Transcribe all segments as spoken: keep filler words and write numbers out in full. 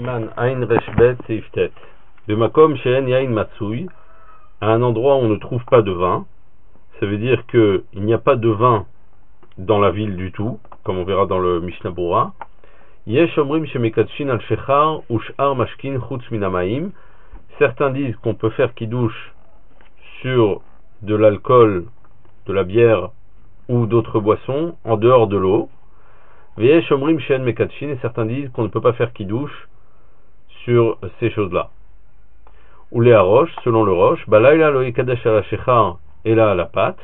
Siman Ain Reshbet Seiftet. Bemakom Sheen Yain Matsui, à un endroit où on ne trouve pas de vin, ça veut dire qu'il n'y a pas de vin dans la ville du tout, comme on verra dans le Mishnah Berurah. Yesh Omrim Shemekadshin al Shechar Ushar Mashkin Chutz Minamaim. Certains disent qu'on peut faire kiddush sur de l'alcool, de la bière ou d'autres boissons en dehors de l'eau. Veyesh Omrim Shen Mekadshin, et certains disent qu'on ne peut pas faire kiddush sur ces choses-là. Ou les Roche, selon le Roche, Balayla lo Yekadesh ala Shechar et là à la pâte.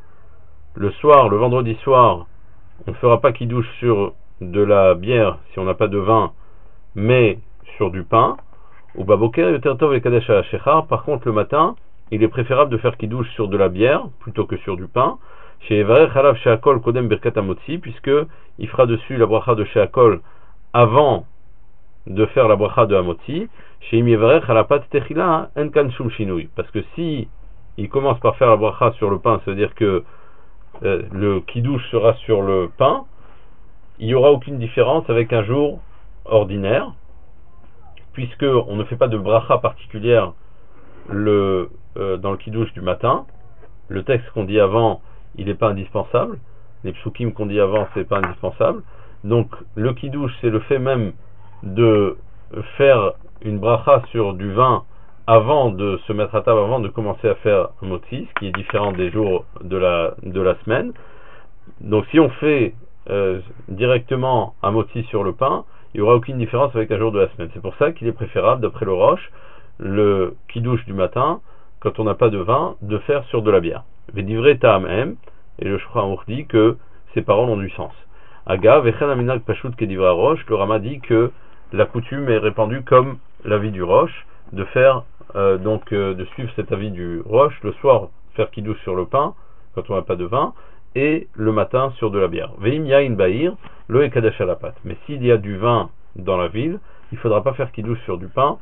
Le soir, le vendredi soir, on ne fera pas kiddush sur de la bière si on n'a pas de vin, mais sur du pain. Ou Baboker Yotertov Yekadesh ala Shechar. Par contre, le matin, il est préférable de faire kiddush sur de la bière plutôt que sur du pain. Chez Evarech Halav Sheakol Kodem Birkat Hamotzi, puisque il fera dessus la bracha de Sheakol avant de faire la bracha de Hamotzi. Chez Evarech Halapat Techila Enkan Shum Shinui, parce que si il commence par faire la bracha sur le pain, ça veut dire que euh, le kiddush sera sur le pain, il n'y aura aucune différence avec un jour ordinaire, puisque on ne fait pas de bracha particulière le, euh, dans le kiddush du matin. Le texte qu'on dit avant, il n'est pas indispensable. Les psukim qu'on dit avant, c'est pas indispensable. Donc le kiddush, c'est le fait même de faire une bracha sur du vin avant de se mettre à table, avant de commencer à faire un motzi, ce qui est différent des jours de la, de la semaine. Donc si on fait euh, directement un motzi sur le pain, il n'y aura aucune différence avec un jour de la semaine. C'est pour ça qu'il est préférable, d'après le Roche, le kiddush du matin, quand on n'a pas de vin, de faire sur de la bière. Védivré ta'amem, et le Shulchan dit que ces paroles ont du sens. Aga, vechen aminag pashut kedivra Roche, le Rama dit que la coutume est répandue comme l'avis du Roche, de faire euh, donc euh, de suivre cet avis du Roche, le soir faire kiddush sur le pain, quand on n'a pas de vin, et le matin sur de la bière. Veim yain ba'ir, lo ekadesh à la pâte. Mais s'il y a du vin dans la ville, il ne faudra pas faire kiddush sur du pain.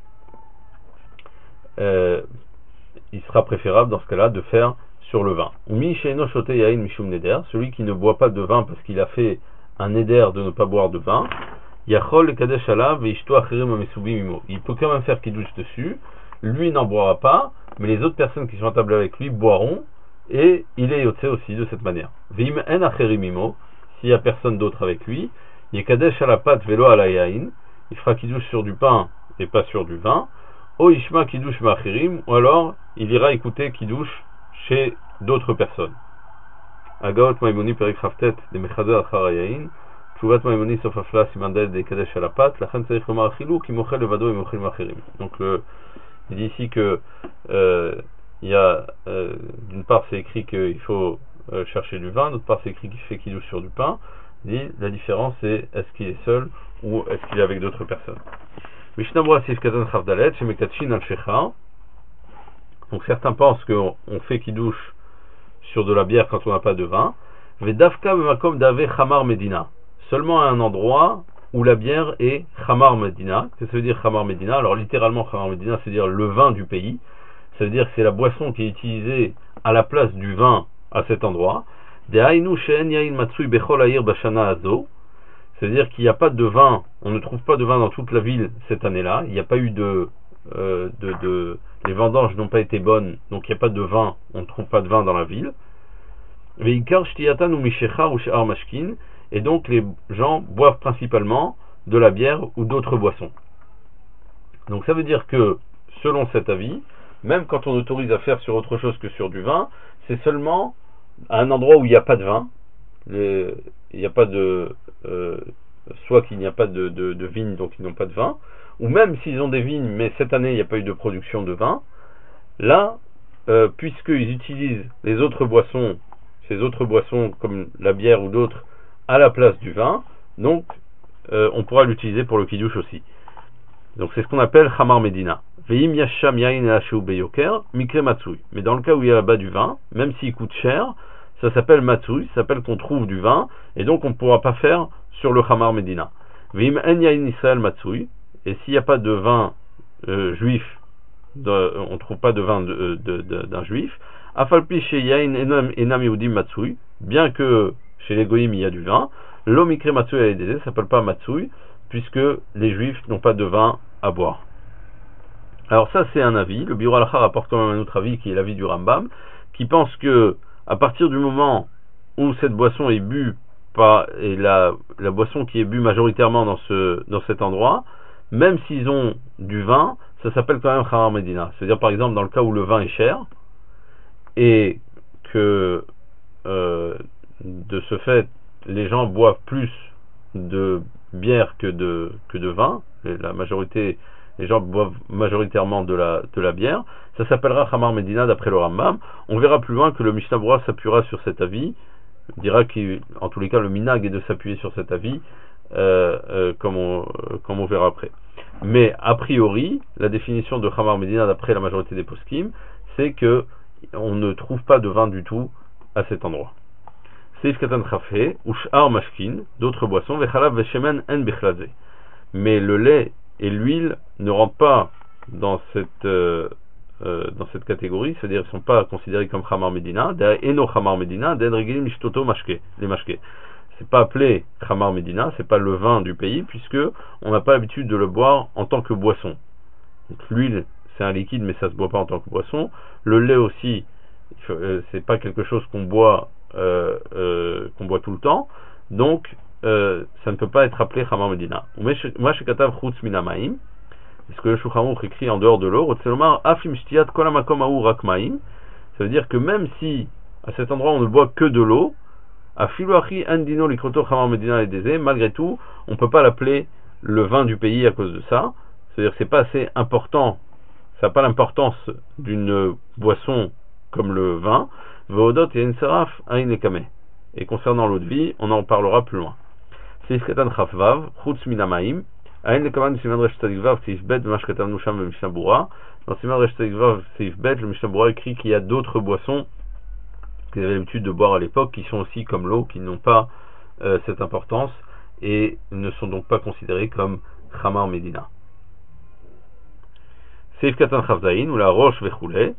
Euh, il sera préférable dans ce cas-là de faire sur le vin. Celui qui ne boit pas de vin parce qu'il a fait un neder de ne pas boire de vin, il peut quand même faire kiddush dessus, lui n'en boira pas, mais les autres personnes qui sont à table avec lui boiront, et il est yotze aussi de cette manière. S'il n'y a personne d'autre avec lui, il fera kiddush sur du pain et pas sur du vin. O ishma kiddush ma'achirim, ou alors il ira écouter kiddush chez d'autres personnes. Agaot Maimoni Perik Haftet de Mechadeh Achar Yain, Tchouvat Maimoni Sof Afla Simandel de Kadesh Alapat, Lachen Tzarich Lomar Achilou qui mochel levado et mochel machirim. Donc le, il dit ici que euh, il y a euh, d'une part c'est écrit qu'il faut euh, chercher du vin, d'autre part c'est écrit qu'il fait kiddush sur du pain. Il dit la différence c'est est-ce qu'il est seul ou est-ce qu'il est avec d'autres personnes. Mishnah Berurah Sif Kazan Chavdalet chez Mekadshin al Shechar. Donc certains pensent qu'on fait kiddush sur de la bière quand on n'a pas de vin. Vedavka b'makom d'ave chamar medina. Seulement à un endroit où la bière est chamar medina. Qu'est-ce que ça veut dire chamar medina? Alors littéralement chamar medina, c'est-à-dire le vin du pays. Ça veut dire que c'est la boisson qui est utilisée à la place du vin à cet endroit. Dehainu she'en yain matsui bechol ha'ir bashana hazo. C'est-à-dire qu'il n'y a pas de vin, on ne trouve pas de vin dans toute la ville cette année-là. Il n'y a pas eu de, euh, de, de, les vendanges n'ont pas été bonnes, donc il n'y a pas de vin, on ne trouve pas de vin dans la ville. Et donc les gens boivent principalement de la bière ou d'autres boissons. Donc ça veut dire que, selon cet avis, même quand on autorise à faire sur autre chose que sur du vin, c'est seulement à un endroit où il n'y a pas de vin. Les, il n'y a pas de euh, soit qu'il n'y a pas de, de, de vignes, donc ils n'ont pas de vin, ou même s'ils ont des vignes mais cette année il n'y a pas eu de production de vin, là euh, puisqu'ils utilisent les autres boissons, ces autres boissons comme la bière ou d'autres à la place du vin, donc euh, on pourra l'utiliser pour le kiddush aussi. Donc c'est ce qu'on appelle chamar medina. Veim yasham yain lashu beyoker mikre matsui. Mais dans le cas où il y a là-bas du vin, même s'il coûte cher, ça s'appelle matsui, ça s'appelle qu'on trouve du vin, et donc on ne pourra pas faire sur le chamar medina. Vim en yain Israël matsui, et s'il n'y a pas de vin euh, juif, de, on ne trouve pas de vin de, de, de, d'un juif, afalpi chez yain enam enam yehudim matsui, bien que chez les goyim il y a du vin, lo mikre matsui aledeze, ça s'appelle pas matsui, puisque les juifs n'ont pas de vin à boire. Alors ça c'est un avis, le Biur Halacha rapporte quand même un autre avis qui est l'avis du Rambam, qui pense que à partir du moment où cette boisson est bue par, et la, la boisson qui est bue majoritairement dans, ce, dans cet endroit, même s'ils ont du vin, ça s'appelle quand même Khamar Medina. C'est-à-dire par exemple dans le cas où le vin est cher, et que euh, de ce fait les gens boivent plus de bière que de, que de vin, et la majorité, les gens boivent majoritairement de la, de la bière, ça s'appellera Khamar Medina d'après le Rambam. On verra plus loin que le Mishnah Berurah s'appuiera sur cet avis, il dira qu'en tous les cas le minag est de s'appuyer sur cet avis, euh, euh, comme, on, euh, comme on verra après. Mais a priori, la définition de Khamar Medina d'après la majorité des poskim, c'est que on ne trouve pas de vin du tout à cet endroit. Seif Katan Chafé, ou Sh'ar Mashkin, d'autres boissons, Vechalav Veshemen En Bechlaze. Mais le lait et l'huile ne rentrent pas dans cette, euh, euh, dans cette catégorie, c'est-à-dire qu'ils ne sont pas considérés comme Khamar Medina, Eno Khamar Medina, Den Regilim Mishtoto Mashke, les Mashke. C'est pas appelé Khamar Medina, c'est pas le vin du pays, puisque on n'a pas l'habitude de le boire en tant que boisson. Donc l'huile, c'est un liquide, mais ça se boit pas en tant que boisson. Le lait aussi, euh, c'est pas quelque chose qu'on boit, euh, euh, qu'on boit tout le temps. Donc, euh, ça ne peut pas être appelé Khamar Medina. Moi, chez Katav Chutz Minamaim, est-ce que le Shulchan Aruch écrit en dehors de l'eau, Rotselomar Afim Shtiat Kolamakom Aou Rakmaim, ça veut dire que même si à cet endroit on ne boit que de l'eau, Afiluachi Andino Likroto Khamar Medina et Dezé, malgré tout, on ne peut pas l'appeler le vin du pays à cause de ça. C'est-à-dire que c'est pas assez important, ça n'a pas l'importance d'une boisson comme le vin. Veodot et Ensaraf Ain Ekame. Et concernant l'eau de vie, on en parlera plus loin. Seif Katan Chafvav, Chutz Minamaim, Ain Lekaman Siman Resh Tzadik Vav, Seif Bet, V'mash Katan Nusham ve Mishnah Berurah. Dans Siman Resh Tzadik Vav, Seif Bet, le Mishnah Berurah écrit qu'il y a d'autres boissons qu'ils avaient l'habitude de boire à l'époque, qui sont aussi comme l'eau, qui n'ont pas euh, cette importance et ne sont donc pas considérées comme Khamar Medina. Seif Katan Chavzaïn, ou la roche Vechoulé.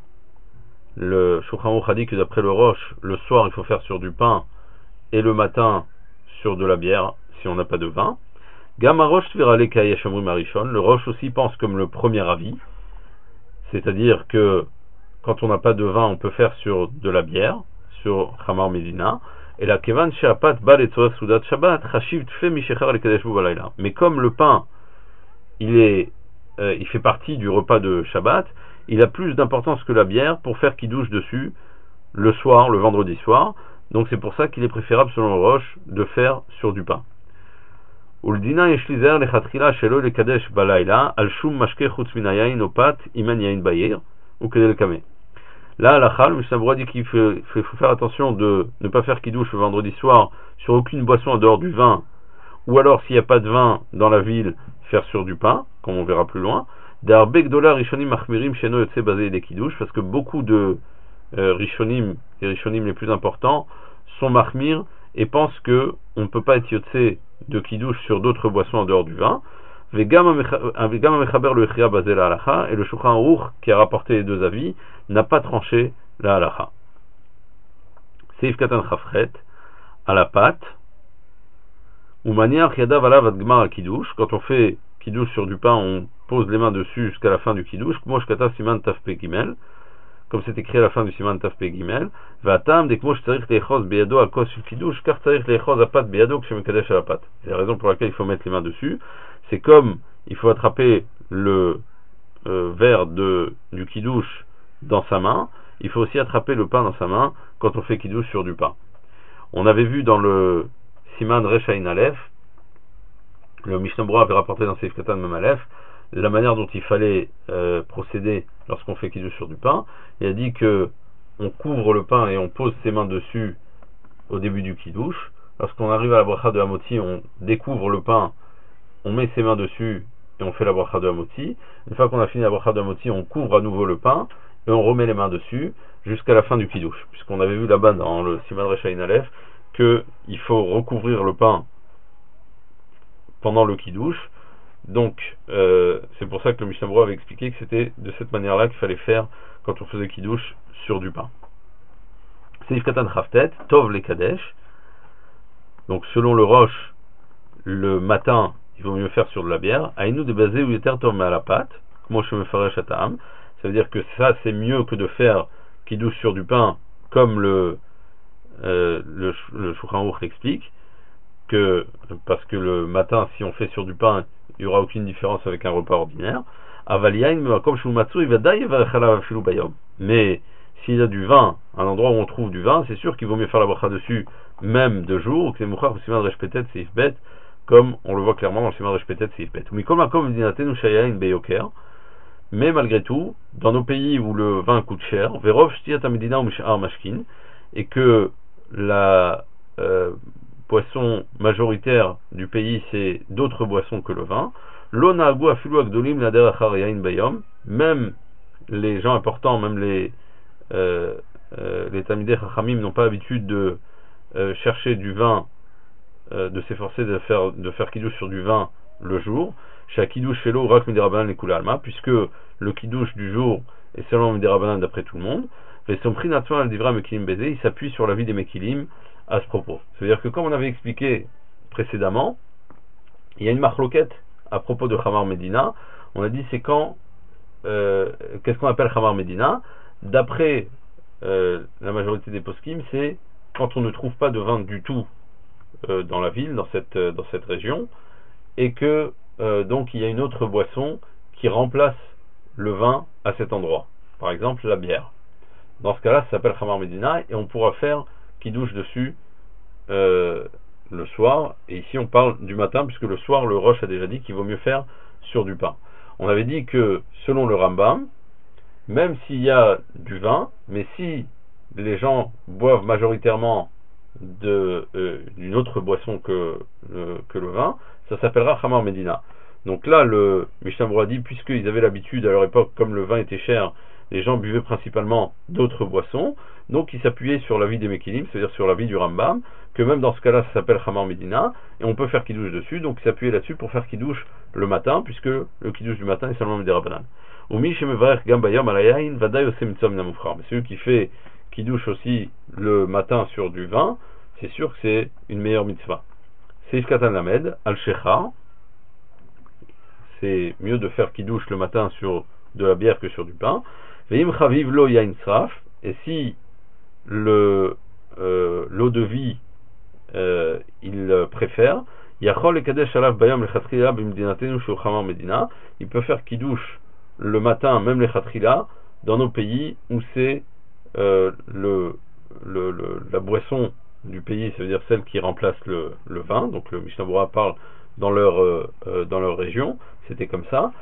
Le Shulchan Aruch a dit que d'après le roche, le soir il faut faire sur du pain et le matin sur de la bière si on n'a pas de vin. Gamma roche Tvirale Kayeshamru Marishon, le roche aussi pense comme le premier avis, c'est-à-dire que quand on n'a pas de vin on peut faire sur de la bière, sur Khamar Medina, et la Kevan Sheapat Bal et Tzorat Soudat Shabbat, Chashiv Tfe Mishechar le Kadesh Balayla. Mais comme le pain il est euh, il fait partie du repas de Shabbat, il a plus d'importance que la bière pour faire kidouche dessus le soir, le vendredi soir. Donc c'est pour ça qu'il est préférable selon le roche de faire sur du pain. Uldina yeshlizer lechatrila shelo le kadesh balayla al shum mashke chutz min hayayin opat iman yayin bayir ou kedel kame. Là, halakha, le Mishnah Berurah dit qu'il faut, faut faire attention de ne pas faire kidouche le vendredi soir sur aucune boisson en dehors du vin, ou alors s'il n'y a pas de vin dans la ville, faire sur du pain, comme on verra plus loin. D'arbek dolar rishonim machmirim sheno yotse basé des kidouche, parce que beaucoup de euh, rishonim, les rishonim les plus importants, sont mahmir et pensent que on ne peut pas être yotse de kidouche sur d'autres boissons en dehors du vin. Vegam mechaber le echria basé la halacha, et le Shulchan Aruch qui a rapporté les deux avis n'a pas tranché la halacha. Seif katan chafret à la pâte ou manière yadav alav ad gmar kidouche, quand on fait kidouche sur du pain, on pose les mains dessus jusqu'à la fin du kidouche. Kmosh kata siman taf pe gimel, comme c'est écrit à la fin du siman taf pe gimel. Vatam de kmosh tzarich leechos beyado al kos shel kidouche, car tzarich leechos apat beyado kshemekadesh al apat. C'est la raison pour laquelle il faut mettre les mains dessus. C'est comme il faut attraper le euh, verre de du kidouche dans sa main, il faut aussi attraper le pain dans sa main quand on fait kidouche sur du pain. On avait vu dans le siman resh ayin alef, le Mishnah Berurah avait rapporté dans Seif Katan Mem Alef la manière dont il fallait euh, procéder lorsqu'on fait kidouche sur du pain. Il a dit que on couvre le pain et on pose ses mains dessus au début du kidouche. Lorsqu'on arrive à la bracha de Hamotzi, on découvre le pain, on met ses mains dessus et on fait la bracha de Hamotzi. Une fois qu'on a fini la bracha de Hamotzi, on couvre à nouveau le pain et on remet les mains dessus jusqu'à la fin du kidouche. Puisqu'on avait vu là-bas dans le Siman Resh Ayin Alef qu'il faut recouvrir le pain pendant le kidouche. Donc euh, c'est pour ça que le Mishnah Berurah avait expliqué que c'était de cette manière-là qu'il fallait faire quand on faisait kidouche sur du pain. Seif Katan Chaftet, Tov le Kadesh. Donc selon le roche, le matin qu'il vaut mieux faire sur de la bière, Aïnou de basé ou éter tombe à la pâte, moi je me ferai chatam, ça veut dire que ça c'est mieux que de faire kiddush sur du pain, comme le euh, le, le Shulchan Aruch l'explique, que parce que le matin si on fait sur du pain, il n'y aura aucune différence avec un repas ordinaire. Mais s'il y a du vin, un endroit où on trouve du vin, c'est sûr qu'il vaut mieux faire la bracha dessus, même de jour, que c'est comme on le voit clairement dans le Siman Reshpetet Seif-Bet. Mais malgré tout, dans nos pays où le vin coûte cher, et que la euh, boisson majoritaire du pays c'est d'autres boissons que le vin, même les gens importants, même les euh, euh, les Talmidei Chachamim n'ont pas l'habitude de euh, chercher du vin, euh, de s'efforcer de faire de faire kiddush sur du vin le jour. Chez kiddush shelo rak midei Rabbanan le kula alma, puisque le kiddush du jour est seulement midei Rabbanan d'après tout le monde. Et son prix naturel d'ivra mekilim baiser, il s'appuie sur l'avis des mekilim à ce propos. C'est-à-dire que comme on avait expliqué précédemment, il y a une marloquette à propos de Khamar Medina. On a dit c'est quand euh, qu'est-ce qu'on appelle Khamar Medina? D'après euh, la majorité des poskim, c'est quand on ne trouve pas de vin du tout euh, dans la ville, dans cette, euh, dans cette région, et que euh, donc il y a une autre boisson qui remplace le vin à cet endroit. Par exemple la bière. Dans ce cas-là, ça s'appelle Khamar Medina et on pourra faire kiddush dessus euh, le soir. Et ici on parle du matin, puisque le soir le Rosh a déjà dit qu'il vaut mieux faire sur du pain. On avait dit que selon le Rambam, même s'il y a du vin, mais si les gens boivent majoritairement de, euh, d'une autre boisson que, euh, que le vin, ça s'appellera Khamar Medina. Donc là, le Mishnah Berurah dit, puisqu'ils avaient l'habitude à leur époque, comme le vin était cher, les gens buvaient principalement d'autres boissons, donc ils s'appuyaient sur l'avis des Mekilim, c'est-à-dire sur l'avis du Rambam, que même dans ce cas-là, ça s'appelle Khamar Medina, et on peut faire kiddush dessus, donc ils s'appuyaient là-dessus pour faire kiddush le matin, puisque le kiddush du matin est seulement midei Rabbanan. Mais celui qui fait kiddush aussi le matin sur du vin, c'est sûr que c'est une meilleure mitzvah. Seif Katan Lamed, Al-Shecha, c'est mieux de faire kiddush le matin sur de la bière que sur du pain. Veim chaviv lo yain sraf, et si le euh, l'eau de vie euh, il préfère, yachol ekadesh alav bayam lechatchila b'medinatenu shu Khamar Medina, il peut faire kiddush le matin, même lechatchila, dans nos pays où c'est euh, le, le, le la boisson du pays, ça veut dire celle qui remplace le, le vin. Donc le Mishnah Berurah parle dans leur euh, euh, dans leur région, c'était comme ça.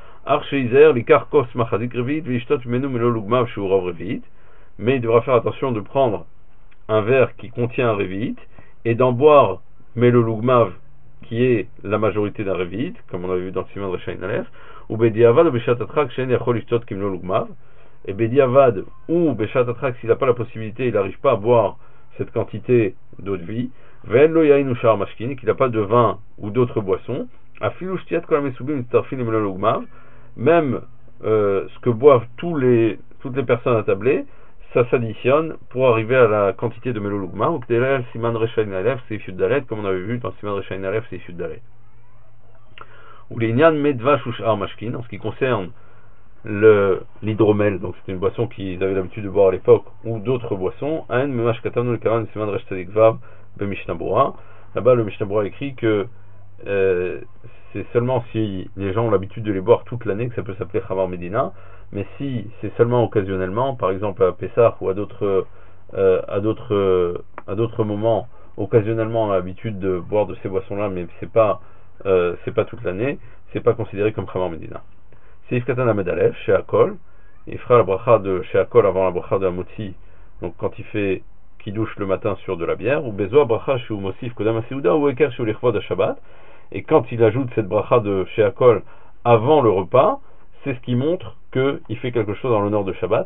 Mais il devra faire attention de prendre un verre qui contient un révit et d'en boire melolugmav qui est la majorité d'un révit, comme on avait vu dans le Siman Reshain Aleph, ou bediavad ou beshat atrak shen yachol lishtot kimlolugmav, et bediavad ou beshat atrak s'il n'a pas la possibilité, il n'arrive pas à boire cette quantité d'eau de vie, ve'en lo yain ou shar mashkin, qu'il n'a pas de vin ou d'autres boissons, afilu shtiat kol hamesubim mitzarfin melolugmav, même euh, ce que boivent tous les, toutes les personnes attablées, ça s'additionne pour arriver à la quantité de melolugma, ou k'delel siman reshain alef c'est Yud Dalet, comme on avait vu dans siman reshain alef c'est Yud Dalet. Ou les nyan medvash ou sh'ar mashkin, en ce qui concerne le l'hydromel, donc c'était une boisson qu'ils avaient l'habitude de boire à l'époque, ou d'autres boissons, un memash katanu le karan siman resh tzadik vav be Mishnah Berurah. Là-bas le Mishnah Berurah écrit que euh, c'est seulement si les gens ont l'habitude de les boire toute l'année que ça peut s'appeler Khamar Medina, mais si c'est seulement occasionnellement, par exemple à Pessah ou à d'autres euh, à d'autres euh, à d'autres moments, occasionnellement on a l'habitude de boire de ces boissons-là, mais c'est pas euh, c'est pas toute l'année, c'est pas considéré comme Khamar Medina. Seif Katan Lamed Aleph, chez Akol, il fera la bracha de chez Akol avant la bracha de la Motzi, donc quand il fait kiddush le matin sur de la bière, ou bezoa bracha chez Mosif Kodam Aseuda ou Eker chez l'Ichvod de Shabbat. Et quand il ajoute cette bracha de chez Akol avant le repas, c'est ce qui montre qu'il fait quelque chose en l'honneur de Shabbat.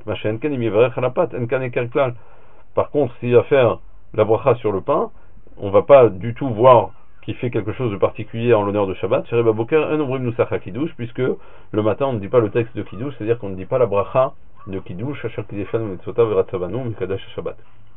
Par contre, s'il va faire la bracha sur le pain, on ne va pas du tout voir qu'il fait quelque chose de particulier en l'honneur de Shabbat. Puisque le matin on ne dit pas le texte de Kiddush, c'est-à-dire qu'on ne dit pas la bracha de Kiddush.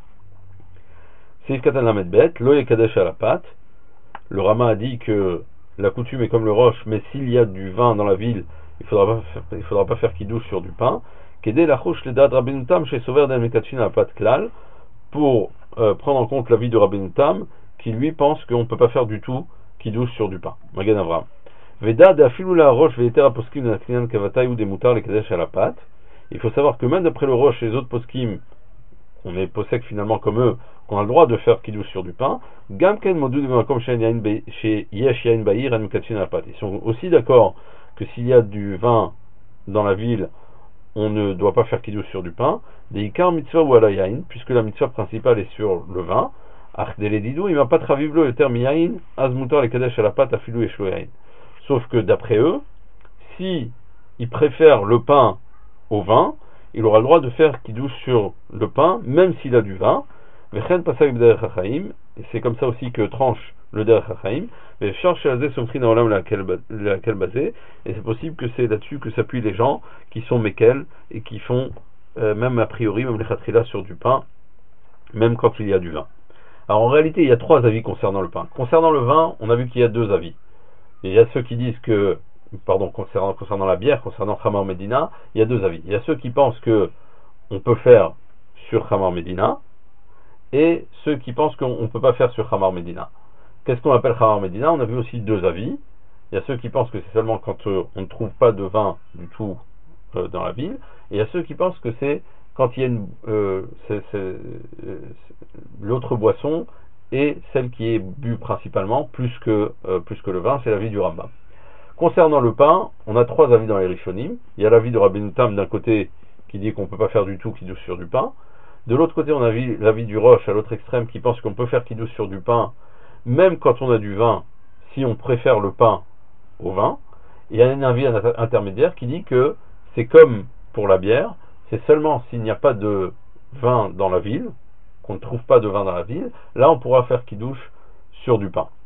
Seif Katan Lamed Bet, lo yekadesh à la pâte. Le Rama a dit que la coutume est comme le roche, mais s'il y a du vin dans la ville, il ne faudra pas faire, il faudra pas faire kiddush sur du pain. Kedé la chouche le dad Rabbeinu Tam chez Sover del Mekatchin à Pat Klal, pour euh, prendre en compte l'avis de Rabbeinu Tam, qui lui pense qu'on ne peut pas faire du tout kiddush sur du pain. Magen Avram. Veda de afilou la roche veiter aposkim de la klinan kavatay ou des moutards les kadesh à la pâte. Il faut savoir que même d'après le roche et les autres poskim, on est possèque finalement comme eux, qu'on a le droit de faire kiddush sur du pain. Gamken modou de comme chez Yesh Yain Bahir et Mekatchin à la pâte. Ils sont aussi d'accord que s'il y a du vin dans la ville, on ne doit pas faire kiddush sur du pain. Des ikar mitzvah ou ala yain, puisque la mitzvah principale est sur le vin. Ach de l'edidou, il ne va pas travivlo le terme yain, az moutar les kadesh à la pâte, afilou et shlo yain. Sauf que d'après eux, si ils préfèrent le pain au vin, il aura le droit de faire kiddush sur le pain, même s'il a du vin. Vechen pasag b'derech hachaim, et c'est comme ça aussi que tranche le derech hachaim. Mais cherche à zé somfri na olam laquelle basé, et c'est possible que c'est là-dessus que s'appuient les gens qui sont mekel et qui font euh, même a priori même les khatrila sur du pain, même quand il y a du vin. Alors en réalité, il y a trois avis concernant le pain. Concernant le vin, on a vu qu'il y a deux avis. Il y a ceux qui disent que, pardon, concernant, concernant la bière, concernant Khamar Medina, il y a deux avis. Il y a ceux qui pensent que on peut faire sur Khamar Medina, et ceux qui pensent qu'on ne peut pas faire sur Khamar Medina. Qu'est-ce qu'on appelle Khamar Medina? On a vu aussi deux avis. Il y a ceux qui pensent que c'est seulement quand euh, on ne trouve pas de vin du tout euh, dans la ville, et il y a ceux qui pensent que c'est quand il y a une, euh, c'est, c'est, euh, l'autre boisson et celle qui est bue principalement, plus que, euh, plus que le vin, c'est l'avis du Rambam. Concernant le pain, on a trois avis dans les Rishonim. Il y a l'avis de Rabbeinu Tam d'un côté qui dit qu'on ne peut pas faire du tout kiddush sur du pain. De l'autre côté, on a l'avis du Roche à l'autre extrême qui pense qu'on peut faire kiddush sur du pain, même quand on a du vin, si on préfère le pain au vin. Et il y a un avis intermédiaire qui dit que c'est comme pour la bière, c'est seulement s'il n'y a pas de vin dans la ville, qu'on ne trouve pas de vin dans la ville, là on pourra faire kiddush sur du pain.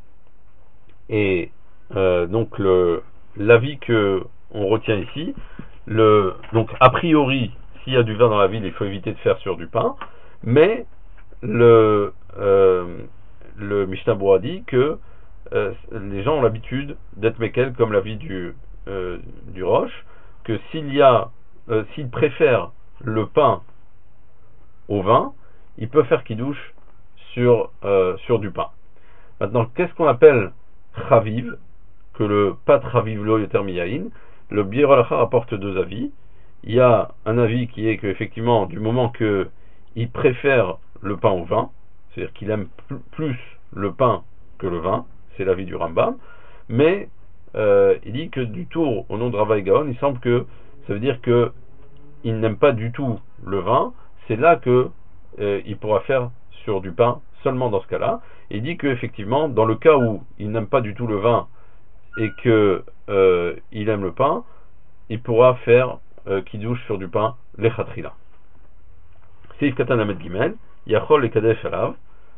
Et euh, donc le, l'avis que on retient ici, le, donc a priori, s'il y a du vin dans la ville, il faut éviter de faire sur du pain, mais le, euh, le Mishnah Berurah dit que euh, les gens ont l'habitude d'être mekel, comme l'avis du, euh, du Roche, que s'il y a, euh, s'ils préfèrent le pain au vin, ils peuvent faire kiddush sur, euh, sur du pain. Maintenant, qu'est-ce qu'on appelle chaviv? Que le pat chaviv lo yoter miyain. Le Biur Halacha rapporte deux avis. Il y a un avis qui est qu'effectivement, du moment qu'il préfère le pain au vin, c'est-à-dire qu'il aime plus le pain que le vin, c'est l'avis du Rambam, mais euh, il dit que du tour au nom de Rava Gaon, il semble que ça veut dire que il n'aime pas du tout le vin, c'est là que euh, il pourra faire sur du pain seulement dans ce cas-là. Et il dit que effectivement, dans le cas où il n'aime pas du tout le vin et que euh, il aime le pain, il pourra faire euh, kiddush sur du pain les chatrila. Seif Katan Lamed Gimel, Yachol et Kadesh Alav.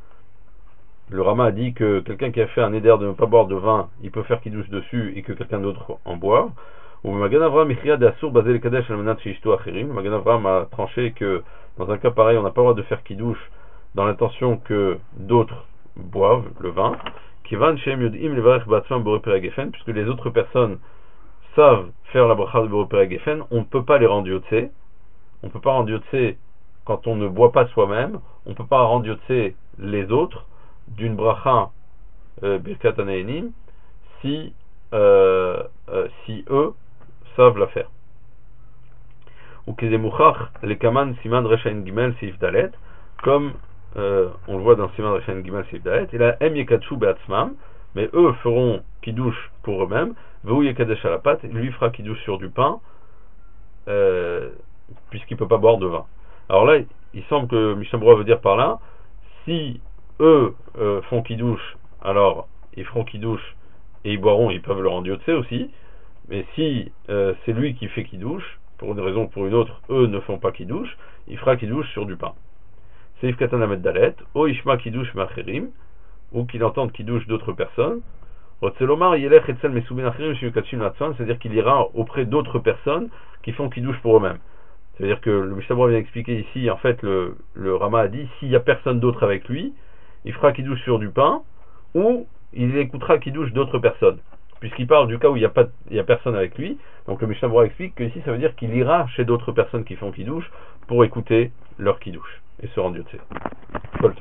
Le Rama a dit que quelqu'un qui a fait un éder de ne pas boire de vin, il peut faire kiddush dessus et que quelqu'un d'autre en boive. Ou Magan Avram Ichriya de Asur basé le Kadesh Almanat Shishto Achirim. Magan Avram a tranché que dans un cas pareil, on n'a pas le droit de faire kiddush dans l'intention que d'autres boivent le vin. Kivan Shem Yodim Levarech Batzman Boré Peragefen, puisque les autres personnes savent faire la bracha de Boré Peragefen, on ne peut pas les rendre yotzé. On ne peut pas rendre yotzé quand on ne boit pas soi-même. On ne peut pas rendre yotzé les autres d'une bracha euh, Birkat Anaenim si, euh, euh, si eux savent la faire. Ou Kezemuchach les Kaman Siman Reshain Gimel Seif Dalet, comme euh, on le voit dans Siman Reshain Gimel Seif Dalet, et là Em Yekatshu Beatzmam, mais eux feront kiddush pour eux-mêmes, Veu Yekadesh à la pâte, lui fera kiddush sur du pain, euh, puisqu'il ne peut pas boire de vin. Alors là, il semble que Mishnah Berurah veut dire par là, si eux euh, font kiddush, alors ils feront kiddush et ils boiront, ils peuvent le rendre yotzé aussi, mais si euh, c'est lui qui fait kiddush, pour une raison ou pour une autre, eux ne font pas kiddush, il fera kiddush sur du pain. Seif Katan Lamed Dalet, O Ishma kiddush macherim, ou qu'il entende kiddush d'autres personnes, Rotzelomar Yelech Etzel Mesubin Acherim Shimekatshim Latson, c'est-à-dire qu'il ira auprès d'autres personnes qui font kiddush pour eux-mêmes. C'est-à-dire que le Mishnah Berurah vient expliquer ici, en fait, le, le Rama a dit, s'il n'y a personne d'autre avec lui, il fera kiddush sur du pain, ou il écoutera kiddush d'autres personnes. puisqu'il parle du cas où il n'y a, pas, il y a personne avec lui. Donc le Mishnah Berurah explique que ici ça veut dire qu'il ira chez d'autres personnes qui font kiddush pour écouter leur kiddush et se rendre Yotzé.